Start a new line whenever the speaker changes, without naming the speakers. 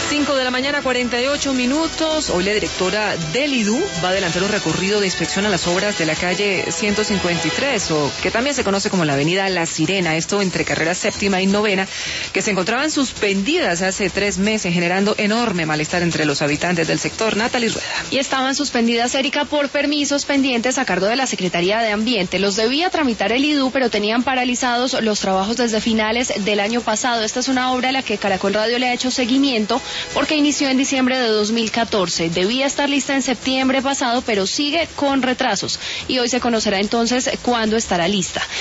5 de la mañana, 48 minutos. Hoy la directora del IDU va a adelantar un recorrido de inspección a las obras de la calle 153, o que también se conoce como la avenida La Sirena, esto entre carrera séptima y novena, que se encontraban suspendidas hace 3 meses, generando enorme malestar entre los habitantes del sector. Natalie Rueda.
Y estaban suspendidas, Erika, por permisos pendientes a cargo de la Secretaría de Ambiente. Los debía tramitar el IDU, pero tenían paralizados los trabajos desde finales del año pasado. Esta es una obra a la que Caracol Radio le ha hecho seguimiento porque inició en diciembre de 2014. Debía estar lista en septiembre pasado, pero sigue con retrasos. Y hoy se conocerá entonces cuándo estará lista.